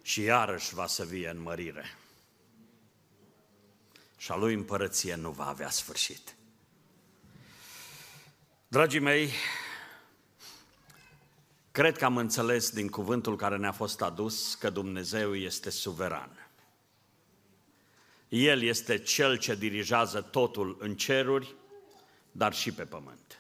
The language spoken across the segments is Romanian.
și iarăși va să vie în mărire. Și a lui împărăție nu va avea sfârșit. Dragii mei, cred că am înțeles din cuvântul care ne-a fost adus că Dumnezeu este suveran. El este Cel ce dirigează totul în ceruri, dar și pe pământ.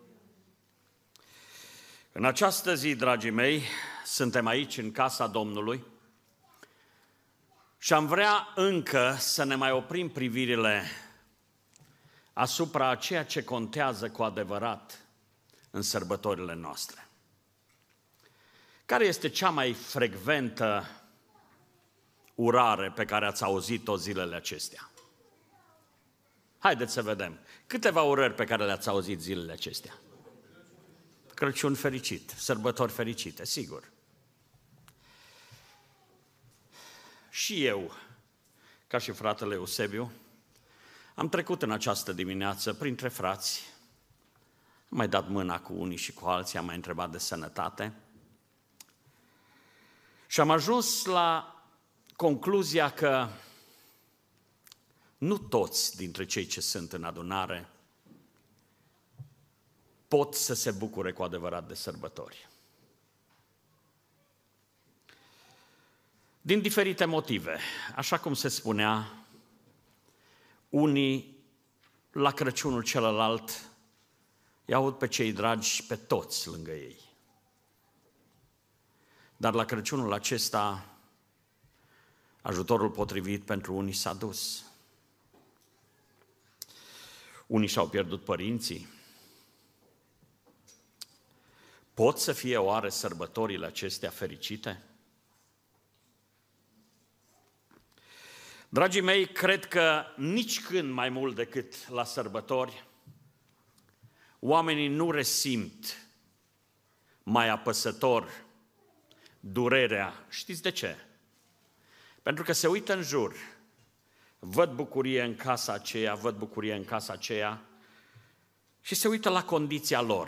În această zi, dragii mei, suntem aici în casa Domnului și am vrea încă să ne mai oprim privirile asupra a ceea ce contează cu adevărat în sărbătorile noastre. Care este cea mai frecventă urare pe care ați auzit-o zilele acestea? Haideți să vedem. Câteva urări pe care le-ați auzit zilele acestea? Crăciun fericit, sărbători fericite, sigur. Și eu, ca și fratele Eusebiu, am trecut în această dimineață printre frați, am mai dat mâna cu unii și cu alții, am mai întrebat de sănătate și am ajuns la concluzia că nu toți dintre cei ce sunt în adunare pot să se bucure cu adevărat de sărbători. Din diferite motive, așa cum se spunea, unii la Crăciunul celălalt îi aud pe cei dragi pe toți lângă ei. Dar la Crăciunul acesta ajutorul potrivit pentru unii s-a dus. Unii și-au pierdut părinții. Pot să fie oare sărbătorile acestea fericite? Dragii mei, cred că nici când mai mult decât la sărbători, oamenii nu resimt mai apăsător durerea. Știți de ce? Pentru că se uită în jur, văd bucurie în casa aceea, văd bucurie în casa aceea și se uită la condiția lor.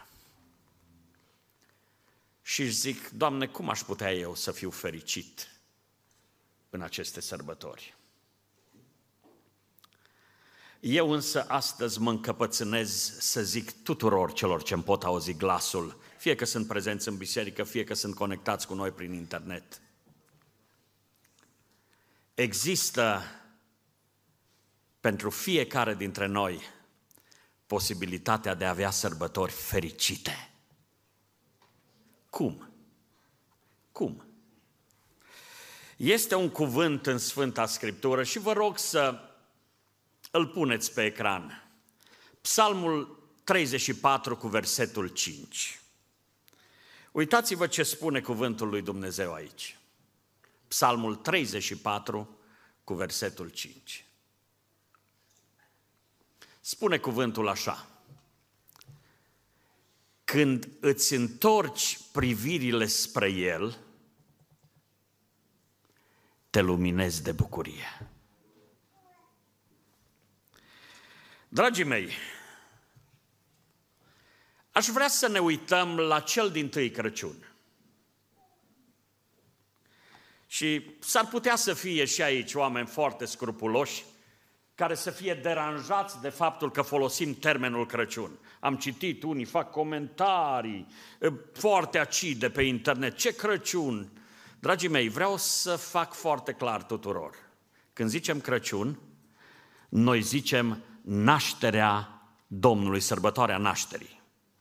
Și își zic, Doamne, cum aș putea eu să fiu fericit în aceste sărbători? Eu însă astăzi mă încăpățânez să zic tuturor celor ce îmi pot auzi glasul, fie că sunt prezenți în biserică, fie că sunt conectați cu noi prin internet. Există pentru fiecare dintre noi posibilitatea de a avea sărbători fericite. Cum? Cum? Este un cuvânt în Sfânta Scriptură și vă rog să îl puneți pe ecran. Psalmul 34 cu versetul 5. Uitați-vă ce spune cuvântul lui Dumnezeu aici. Psalmul 34 cu versetul 5. Spune cuvântul așa: când îți întorci privirile spre El, te luminezi de bucurie. Dragii mei, aș vrea să ne uităm la cel dintâi Crăciun. Și s-ar putea să fie și aici oameni foarte scrupuloși care să fie deranjați de faptul că folosim termenul Crăciun. Am citit, unii fac comentarii foarte acide pe internet. Ce Crăciun? Dragii mei, vreau să fac foarte clar tuturor. Când zicem Crăciun, noi zicem nașterea Domnului, sărbătoarea nașterii.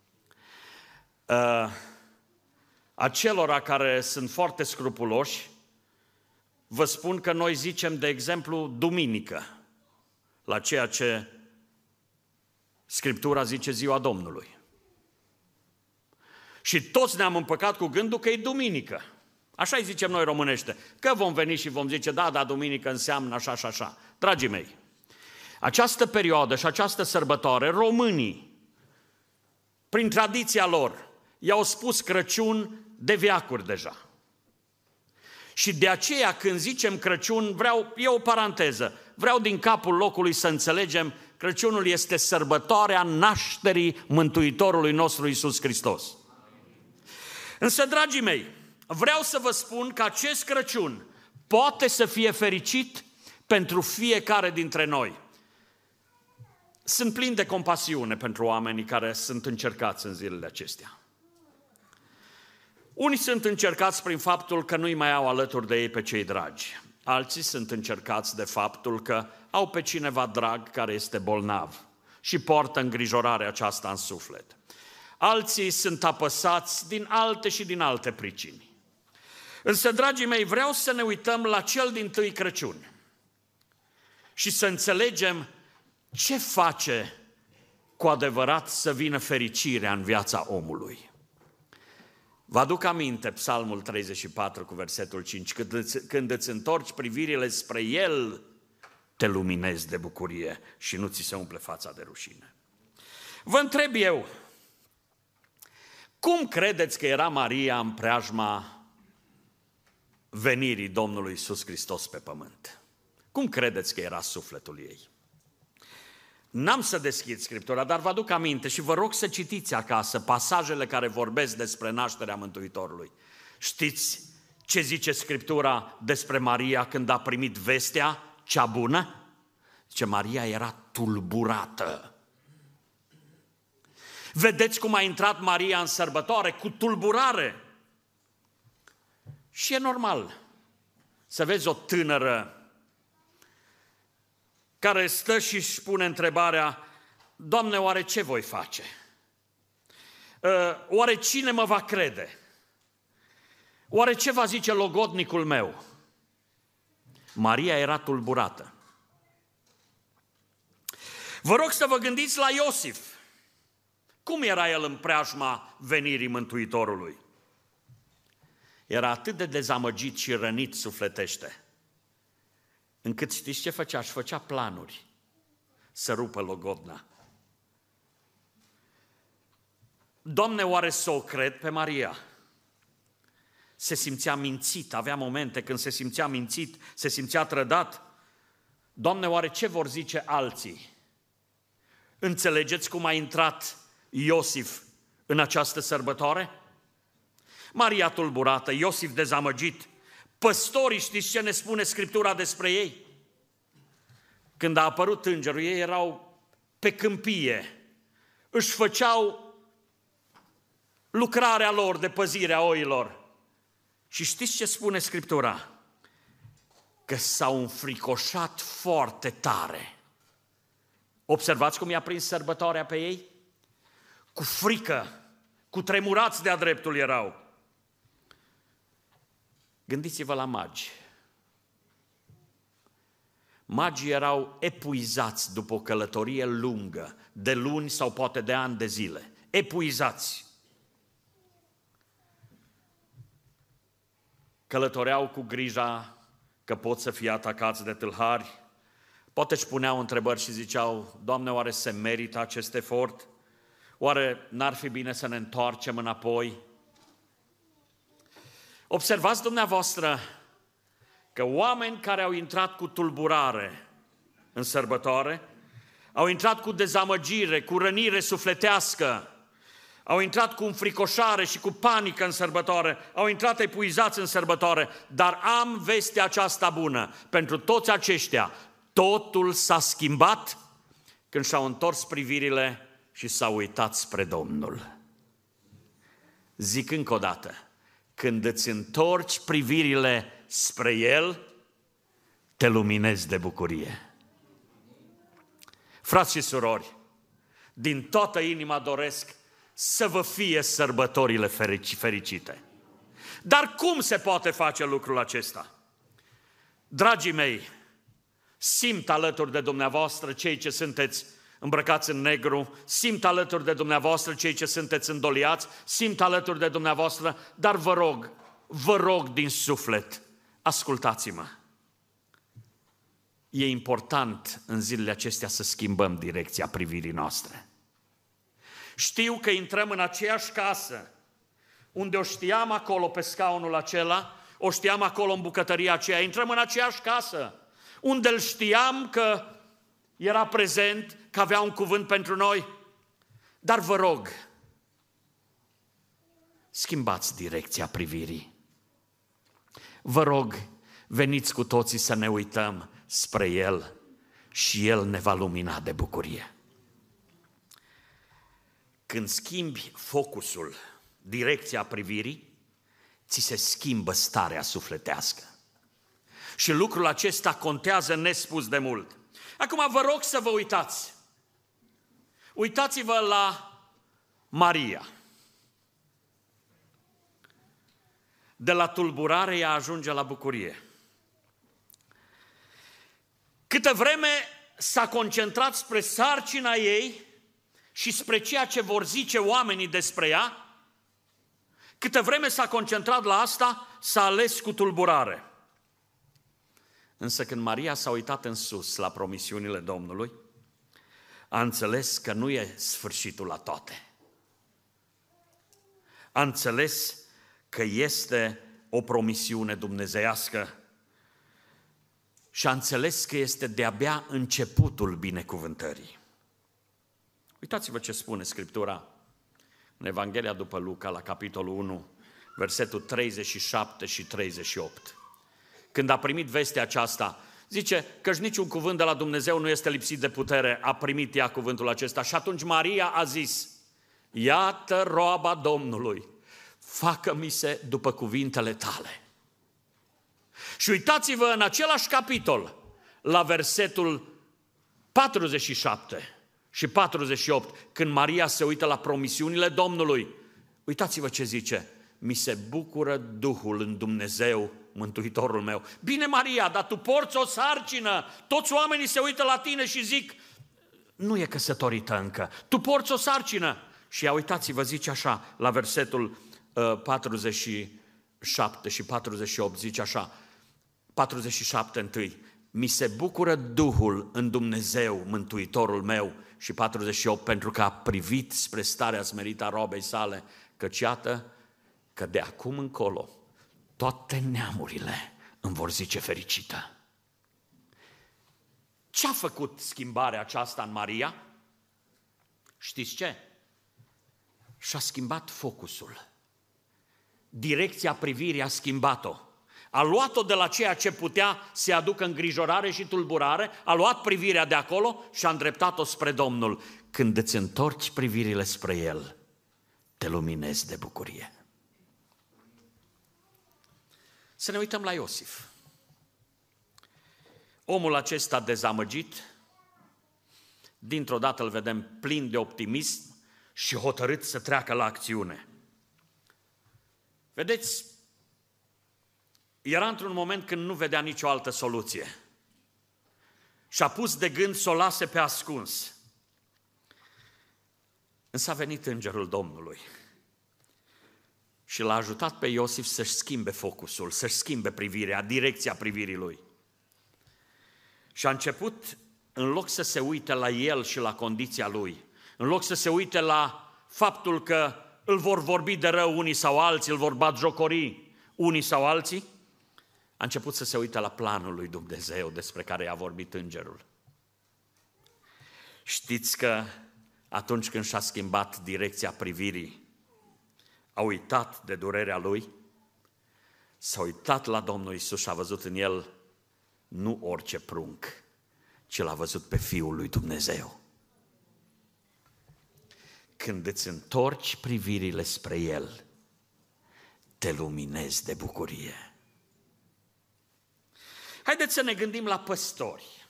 Acelora care sunt foarte scrupuloși, vă spun că noi zicem, de exemplu, duminică, la ceea ce Scriptura zice ziua Domnului. Și toți ne-am împăcat cu gândul că e duminică. Așa-i zicem noi românește, că vom veni și vom zice, da, duminică înseamnă așa și așa. Dragii mei, această perioadă și această sărbătoare, românii, prin tradiția lor, i-au spus Crăciun de veacuri deja. Și de aceea când zicem Crăciun, e o paranteză, vreau din capul locului să înțelegem, Crăciunul este sărbătoarea nașterii Mântuitorului nostru Iisus Hristos. Însă, dragii mei, vreau să vă spun că acest Crăciun poate să fie fericit pentru fiecare dintre noi. Sunt plin de compasiune pentru oamenii care sunt încercați în zilele acestea. Unii sunt încercați prin faptul că nu-i mai au alături de ei pe cei dragi. Alții sunt încercați de faptul că au pe cineva drag care este bolnav și poartă îngrijorarea aceasta în suflet. Alții sunt apăsați din alte și din alte pricini. Însă, dragii mei, vreau să ne uităm la cel dintâi Crăciun și să înțelegem ce face cu adevărat să vină fericirea în viața omului. Vă aduc aminte Psalmul 34 cu versetul 5, când îți întorci privirile spre El, te luminezi de bucurie și nu ți se umple fața de rușine. Vă întreb eu, cum credeți că era Maria în preajma venirii Domnului Iisus Hristos pe pământ? Cum credeți că era sufletul ei? N-am să deschid Scriptura, dar vă aduc aminte și vă rog să citiți acasă pasajele care vorbesc despre nașterea Mântuitorului. Știți ce zice Scriptura despre Maria când a primit vestea cea bună? Zice, Maria era tulburată. Vedeți cum a intrat Maria în sărbătoare? Cu tulburare. Și e normal să vezi o tânără care stă și își pune întrebarea, Doamne, oare ce voi face? Oare cine mă va crede? Oare ce va zice logodnicul meu? Maria era tulburată. Vă rog să vă gândiți la Iosif. Cum era el în preajma venirii Mântuitorului? Era atât de dezamăgit și rănit sufletește, încât știți ce făcea? Își făcea planuri să rupă logodna. Doamne, oare să o cred pe Maria? Se simțea mințit, avea momente când se simțea mințit, se simțea trădat. Doamne, oare ce vor zice alții? Înțelegeți cum a intrat Iosif în această sărbătoare? Maria tulburată, Iosif dezamăgit. Păstorii, știți ce ne spune Scriptura despre ei? Când a apărut îngerul, ei erau pe câmpie, își făceau lucrarea lor de păzire a oilor. Și știți ce spune Scriptura? Că s-au înfricoșat foarte tare. Observați cum i-a prins sărbătoarea pe ei? Cu frică, cu tremurați de-a dreptul erau. Gândiți-vă la magi. Magii erau epuizați după o călătorie lungă, de luni sau poate de ani de zile. Epuizați. Călătoreau cu grija că pot să fie atacați de tâlhari. Poate își puneau întrebări și ziceau, Doamne, oare se merită acest efort? Oare n-ar fi bine să ne întoarcem înapoi? Observați dumneavoastră că oameni care au intrat cu tulburare în sărbătoare, au intrat cu dezamăgire, cu rănire sufletească, au intrat cu înfricoșare și cu panică în sărbătoare, au intrat epuizați în sărbătoare, dar am vestea aceasta bună. Pentru toți aceștia, totul s-a schimbat când și-au întors privirile și s-au uitat spre Domnul. Zic încă o dată, când îți întorci privirile spre El, te luminezi de bucurie. Frați și surori, din toată inima doresc să vă fie sărbătorile fericite. Dar cum se poate face lucrul acesta? Dragii mei, simt alături de dumneavoastră cei ce sunteți îmbrăcați în negru, simt alături de dumneavoastră cei ce sunteți îndoliați, simt alături de dumneavoastră, dar vă rog din suflet, ascultați-mă. E important în zilele acestea să schimbăm direcția privirii noastre. Știu că intrăm în aceeași casă, unde o știam acolo pe scaunul acela, o știam acolo în bucătăria aceea, intrăm în aceeași casă, unde îl știam că era prezent, că avea un cuvânt pentru noi, dar vă rog, schimbați direcția privirii. Vă rog, veniți cu toții să ne uităm spre El și El ne va lumina de bucurie. Când schimbi focusul, direcția privirii, ți se schimbă starea sufletească. Și lucrul acesta contează nespus de mult. Acum vă rog să vă uitați. Uitați-vă la Maria. De la tulburare ea ajunge la bucurie. Câtă vreme s-a concentrat spre sarcina ei și spre ceea ce vor zice oamenii despre ea, câtă vreme s-a concentrat la asta, s-a ales cu tulburare. Însă când Maria s-a uitat în sus la promisiunile Domnului, a înțeles că nu e sfârșitul la toate. A înțeles că este o promisiune dumnezeiască și a înțeles că este de-abia începutul binecuvântării. Uitați-vă ce spune Scriptura în Evanghelia după Luca, la capitolul 1, versetul 37 și 38. Când a primit vestea aceasta, zice că niciun cuvânt de la Dumnezeu nu este lipsit de putere, a primit ea cuvântul acesta. Și atunci Maria a zis, iată roaba Domnului, facă-mi se după cuvintele tale. Și uitați-vă în același capitol, la versetul 47 și 48, când Maria se uită la promisiunile Domnului, uitați-vă ce zice, mi se bucură Duhul în Dumnezeu, Mântuitorul meu. Bine, Maria, dar tu porți o sarcină, toți oamenii se uită la tine și zic, nu e căsătorită încă, tu porți o sarcină. Și ea, uitați-vă, zice așa, la versetul 47 și 48, zice așa, 47 întâi, mi se bucură Duhul în Dumnezeu, Mântuitorul meu, și 48, pentru că a privit spre starea smerită a robei sale, căci iată că de acum încolo toate neamurile îmi vor zice fericită. Ce a făcut schimbarea aceasta în Maria? Știți ce? Și-a schimbat focusul. Direcția privirii a schimbat-o. A luat-o de la ceea ce putea să aducă îngrijorare și tulburare, a luat privirea de acolo și a îndreptat-o spre Domnul. Când îți întorci privirile spre El, te luminezi de bucurie. Să ne uităm la Iosif. Omul acesta dezamăgit, dintr-o dată îl vedem plin de optimism și hotărât să treacă la acțiune. Vedeți, era într-un moment când nu vedea nicio altă soluție și a pus de gând să o lase pe ascuns. Însă a venit îngerul Domnului și l-a ajutat pe Iosif să-și schimbe focusul, să-și schimbe privirea, direcția privirii lui. Și a început, în loc să se uite la el și la condiția lui, în loc să se uite la faptul că îl vor vorbi de rău unii sau alții, îl vor batjocori unii sau alții, a început să se uite la planul lui Dumnezeu despre care i-a vorbit îngerul. Știți că atunci când și-a schimbat direcția privirii, a uitat de durerea lui, s-a uitat la Domnul Iisus și a văzut în el nu orice prunc, ci l-a văzut pe Fiul lui Dumnezeu. Când îți întorci privirile spre El, te luminezi de bucurie. Haideți să ne gândim la păstori.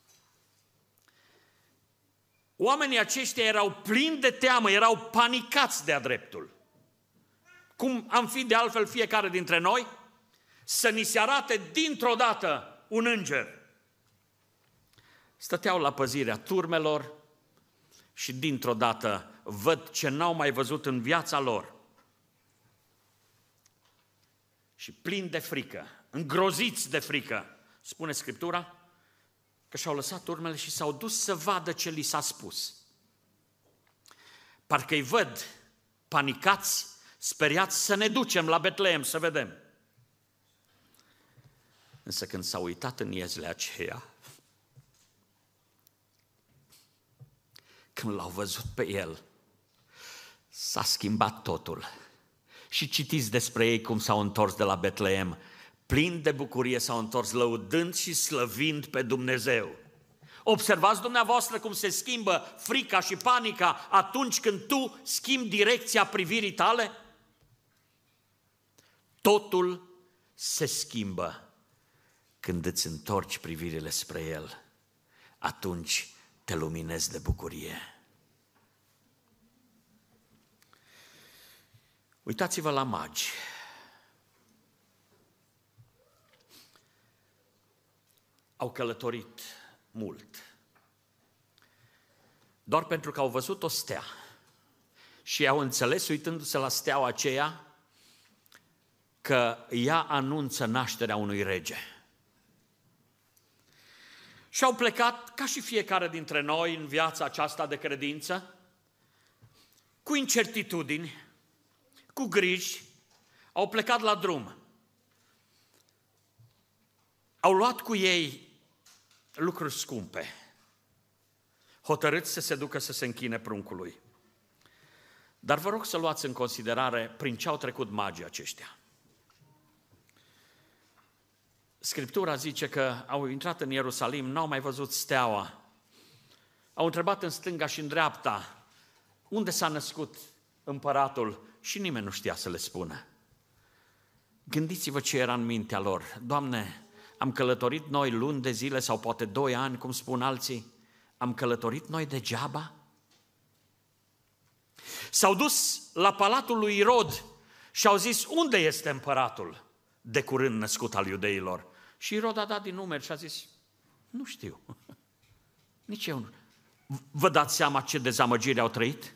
Oamenii aceștia erau plini de teamă, erau panicați de-a dreptul. Cum am fi de altfel fiecare dintre noi, să ni se arate dintr-o dată un înger. Stăteau la păzirea turmelor și dintr-o dată văd ce n-au mai văzut în viața lor. Și plini de frică, îngroziți de frică, spune Scriptura, că și-au lăsat urmele și s-au dus să vadă ce li s-a spus. Parcă îi văd panicați, speriați, să ne ducem la Betleem să vedem. Însă când s-au uitat în iezile aceea, când l-au văzut pe el, s-a schimbat totul. Și citiți despre ei cum s-au întors de la Betleem, plini de bucurie s-au întors, lăudând și slăvind pe Dumnezeu. Observați dumneavoastră cum se schimbă frica și panica atunci când tu schimbi direcția privirii tale? Totul se schimbă când îți întorci privirile spre El. Atunci te luminezi de bucurie. Uitați-vă la magi. Au călătorit mult. Doar pentru că au văzut o stea și au înțeles, uitându-se la steaua aceea, că ea anunță nașterea unui rege. Și au plecat, ca și fiecare dintre noi în viața aceasta de credință, cu incertitudini, cu griji, au plecat la drum. Au luat cu ei lucruri scumpe, hotărâți să se ducă să se închine pruncului. Dar vă rog să luați în considerare prin ce au trecut magii aceștia. Scriptura zice că au intrat în Ierusalim, n-au mai văzut steaua. Au întrebat în stânga și în dreapta unde s-a născut împăratul și nimeni nu știa să le spună. Gândiți-vă ce era în mintea lor. Doamne, am călătorit noi luni de zile sau poate 2 ani, cum spun alții, am călătorit noi degeaba? S-au dus la palatul lui Irod și au zis, unde este împăratul de curând născut al iudeilor? Și Irod a dat din numeri și a zis, nu știu, nici eu nu. Vă dați seama ce dezamăgire au trăit?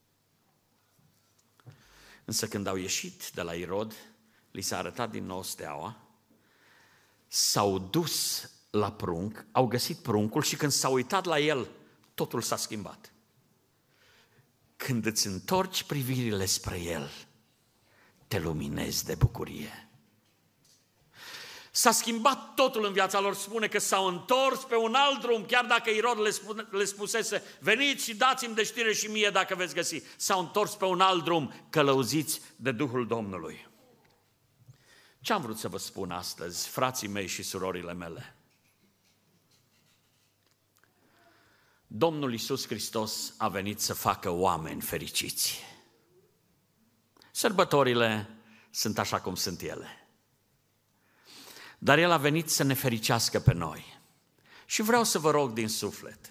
Însă când au ieșit de la Irod, li s-a arătat din nou steaua, s-au dus la prunc, au găsit pruncul și când s-au uitat la el, totul s-a schimbat. Când îți întorci privirile spre el, te luminezi de bucurie. S-a schimbat totul în viața lor, spune că s-au întors pe un alt drum, chiar dacă Irod le spusese, veniți și dați-mi de știre și mie dacă veți găsi. S-au întors pe un alt drum, călăuziți de Duhul Domnului. Ce am vrut să vă spun astăzi, frații mei și surorile mele? Domnul Iisus Hristos a venit să facă oameni fericiți. Sărbătorile sunt așa cum sunt ele. Dar El a venit să ne fericească pe noi. Și vreau să vă rog din suflet,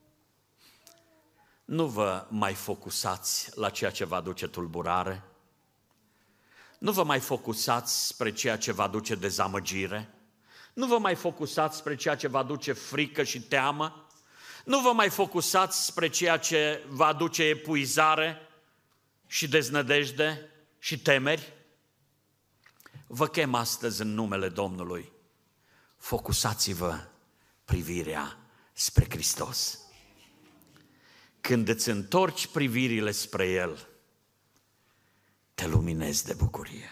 nu vă mai focusați la ceea ce vă aduce tulburare, nu vă mai focusați spre ceea ce vă aduce dezamăgire, nu vă mai focusați spre ceea ce vă aduce frică și teamă, nu vă mai focusați spre ceea ce vă aduce epuizare și deznădejde și temeri. Vă chem astăzi în numele Domnului, focusați-vă privirea spre Hristos. Când îți întorci privirile spre El, te luminezi de bucurie.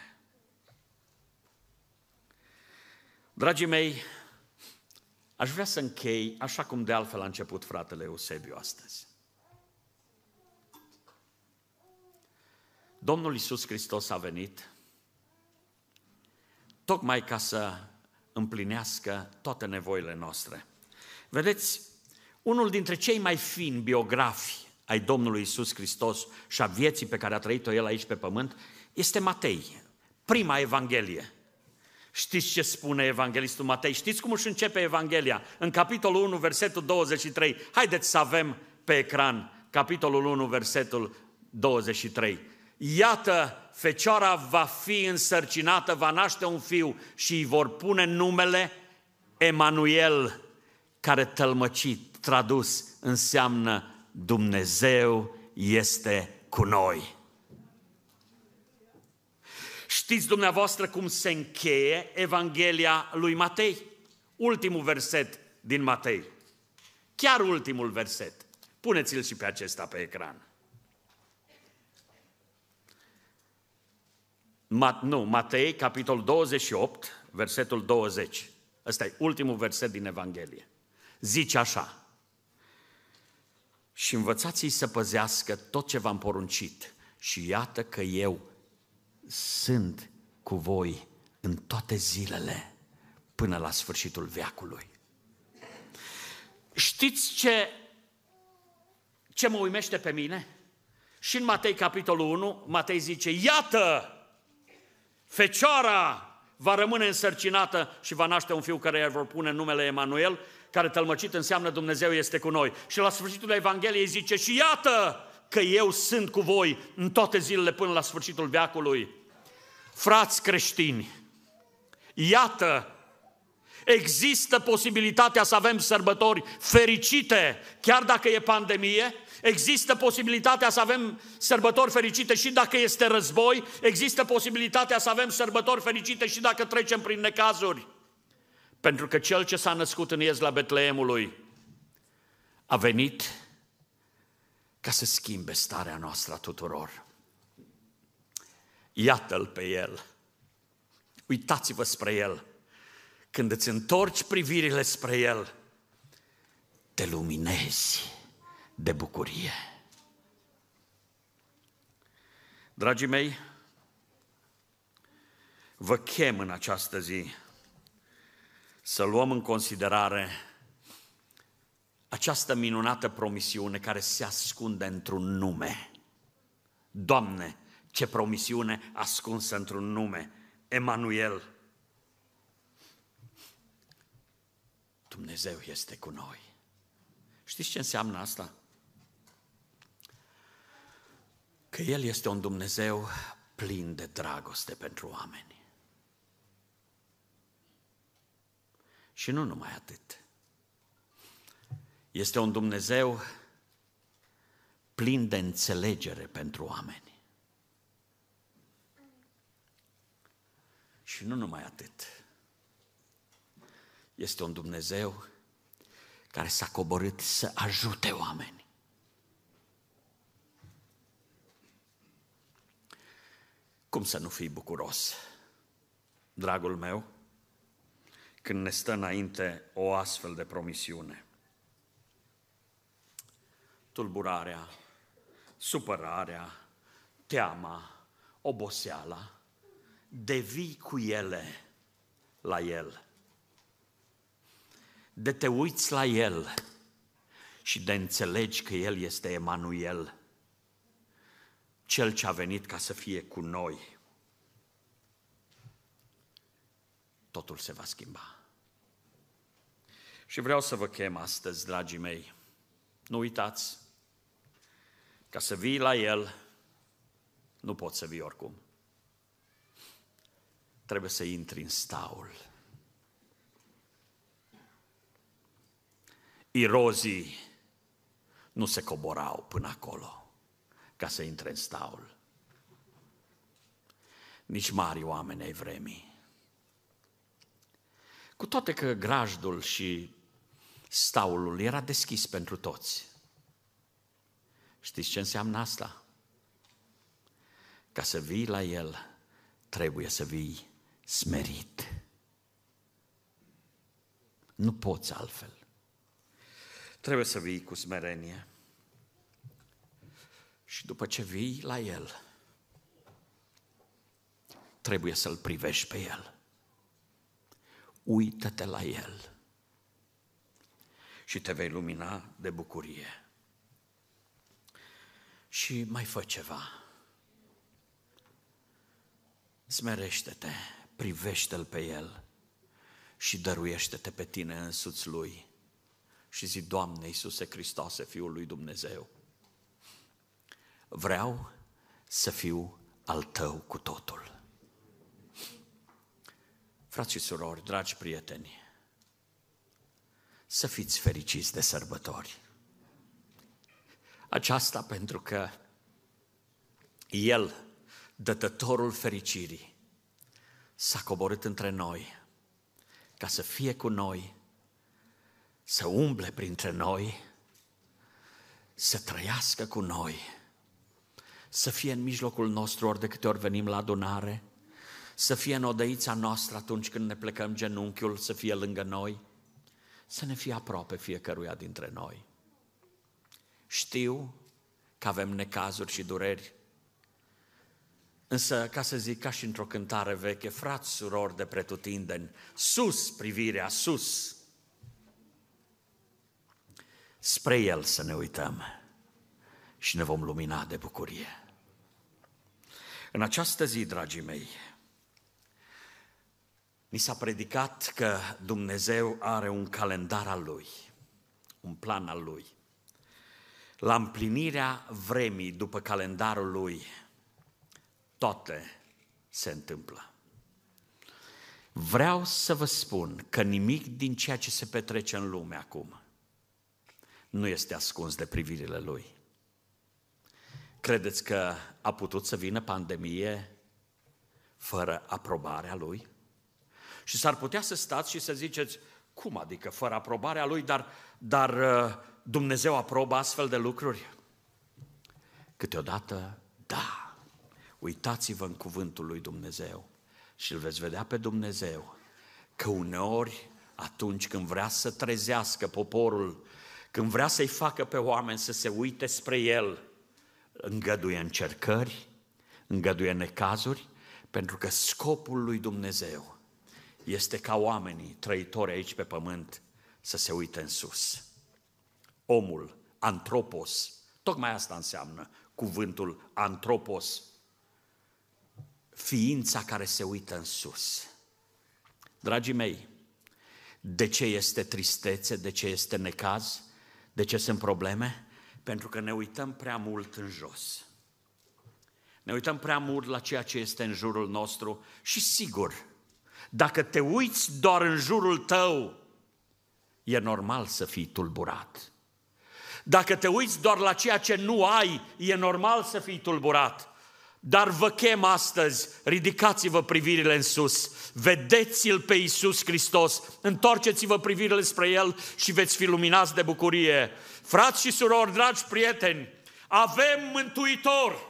Dragii mei, aș vrea să închei, așa cum de altfel a început fratele Eusebiu astăzi. Domnul Iisus Hristos a venit tocmai ca să împlinească toate nevoile noastre. Vedeți, unul dintre cei mai fini biografi ai Domnului Iisus Hristos și a vieții pe care a trăit-o El aici pe pământ este Matei, prima Evanghelie. Știți ce spune evanghelistul Matei? Știți cum își începe Evanghelia? În capitolul 1, versetul 23. Haideți să avem pe ecran capitolul 1, versetul 23. Iată, fecioara va fi însărcinată, va naște un fiu și îi vor pune numele Emanuel, care tălmăcit, tradus, înseamnă Dumnezeu este cu noi. Știți dumneavoastră cum se încheie Evanghelia lui Matei? Ultimul verset din Matei. Chiar ultimul verset. Puneți-l și pe acesta pe ecran. Matei, capitolul 28, versetul 20. Ăsta e ultimul verset din Evanghelie. Zice așa: și învățați-i să păzească tot ce v-am poruncit și iată că eu sunt cu voi în toate zilele până la sfârșitul veacului. Știți ce mă uimește pe mine? Și în Matei, capitolul 1, Matei zice, iată, fecioara va rămâne însărcinată și va naște un fiu care îi vor pune numele Emanuel, care tălmăcit înseamnă Dumnezeu este cu noi. Și la sfârșitul Evangheliei zice, și iată că eu sunt cu voi în toate zilele până la sfârșitul veacului. Frați creștini, iată, există posibilitatea să avem sărbători fericite, chiar dacă e pandemie. Există posibilitatea să avem sărbători fericite și dacă este război. Există posibilitatea să avem sărbători fericite și dacă trecem prin necazuri. Pentru că Cel ce s-a născut în Iezla Betleemului a venit ca să schimbe starea noastră a tuturor. Iată-L pe El. Uitați-vă spre El. Când îți întorci privirile spre El, te luminezi de bucurie. Dragii mei, vă chem în această zi să luăm în considerare această minunată promisiune care se ascunde într-un nume. Doamne, ce promisiune ascunsă într-un nume! Emanuel. Dumnezeu este cu noi. Știți ce înseamnă asta? Că El este un Dumnezeu plin de dragoste pentru oameni. Și nu numai atât. Este un Dumnezeu plin de înțelegere pentru oameni. Și nu numai atât. Este un Dumnezeu care s-a coborât să ajute oameni. Cum să nu fii bucuros, dragul meu, când ne stă înainte o astfel de promisiune? Tulburarea, supărarea, teama, oboseala, devii cu ele la El. De te uiți la El și de înțelegi că El este Emanuel, Cel ce a venit ca să fie cu noi, totul se va schimba. Și vreau să vă chem astăzi, dragii mei, nu uitați, ca să vii la El, nu poți să vii oricum. Trebuie să intri în staul. Irozii nu se coborau până acolo ca să intre în staul. Nici mari oameni ai vremii. Cu toate că grajdul și staulul era deschis pentru toți. Știți ce înseamnă asta? Ca să vii la El, trebuie să vii smerit. Nu poți altfel. Trebuie să vii cu smerenie. Și după ce vii la El, trebuie să-L privești pe El. Uită-te la El și te vei lumina de bucurie. Și mai fă ceva. Smerește-te, privește-L pe El și dăruiește-te pe tine însuți Lui. Și zi, Doamne Iisuse Hristoase, Fiul lui Dumnezeu, vreau să fiu al Tău cu totul. Frați și surori, dragi prieteni, să fiți fericiți de sărbători. Aceasta pentru că El, dătătorul fericirii, s-a coborât între noi ca să fie cu noi, să umble printre noi, să trăiască cu noi, să fie în mijlocul nostru ori de câte ori venim la adunare, să fie în odăița noastră atunci când ne plecăm genunchiul, să fie lângă noi, să ne fie aproape fiecăruia dintre noi. Știu că avem necazuri și dureri, Însă, ca să zic, ca și într-o cântare veche, frați, surori de pretutindeni, sus privirea, sus. Spre El să ne uităm și ne vom lumina de bucurie. În această zi, dragii mei, ni s-a predicat că Dumnezeu are un calendar al Lui, un plan al Lui. La împlinirea vremii după calendarul Lui, toate se întâmplă. Vreau să vă spun că nimic din ceea ce se petrece în lume acum nu este ascuns de privirile Lui. Credeți că a putut să vină pandemie fără aprobarea Lui? Și s-ar putea să stați și să ziceți, cum adică fără aprobarea Lui, dar Dumnezeu aprobă astfel de lucruri? Câteodată, da. Uitați-vă în cuvântul lui Dumnezeu și îl veți vedea pe Dumnezeu că uneori, atunci când vrea să trezească poporul, când vrea să-i facă pe oameni să se uite spre El, îngăduie încercări, îngăduie necazuri, pentru că scopul lui Dumnezeu este ca oamenii trăitori aici pe pământ să se uite în sus. Omul, antropos, tocmai asta înseamnă cuvântul antropos, ființa care se uită în sus. Dragii mei, de ce este tristețe, de ce este necaz, de ce sunt probleme? Pentru că ne uităm prea mult în jos. Ne uităm prea mult la ceea ce este în jurul nostru și sigur, dacă te uiți doar în jurul tău, e normal să fii tulburat. Dacă te uiți doar la ceea ce nu ai, e normal să fii tulburat. Dar vă chem astăzi, ridicați-vă privirile în sus, vedeți-L pe Iisus Hristos, întorceți-vă privirile spre El și veți fi luminați de bucurie. Frați și surori, dragi prieteni, avem Mântuitor.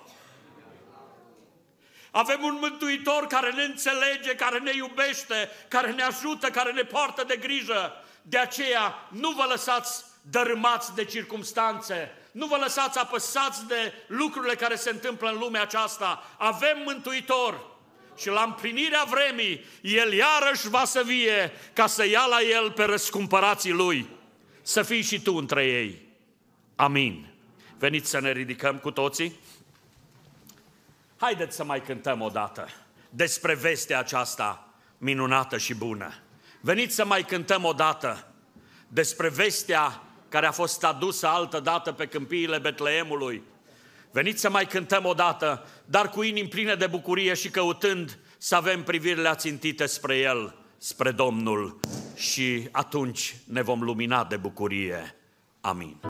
Avem un Mântuitor care ne înțelege, care ne iubește, care ne ajută, care ne poartă de grijă. De aceea nu vă lăsați dărâmați de circumstanțe, nu vă lăsați apăsați de lucrurile care se întâmplă în lumea aceasta. Avem Mântuitor și la împlinirea vremii El iarăși va să vie ca să ia la El pe răscumpărații Lui. Să fii și tu între ei. Amin. Veniți să ne ridicăm cu toții. Haideți să mai cântăm o dată despre vestea aceasta minunată și bună. Veniți să mai cântăm o dată despre vestea care a fost adusă altă dată pe câmpiile Betleemului. Veniți să mai cântăm o dată, dar cu inimi pline de bucurie și căutând să avem privirile ațintite spre El, spre Domnul, și atunci ne vom lumina de bucurie. Amin.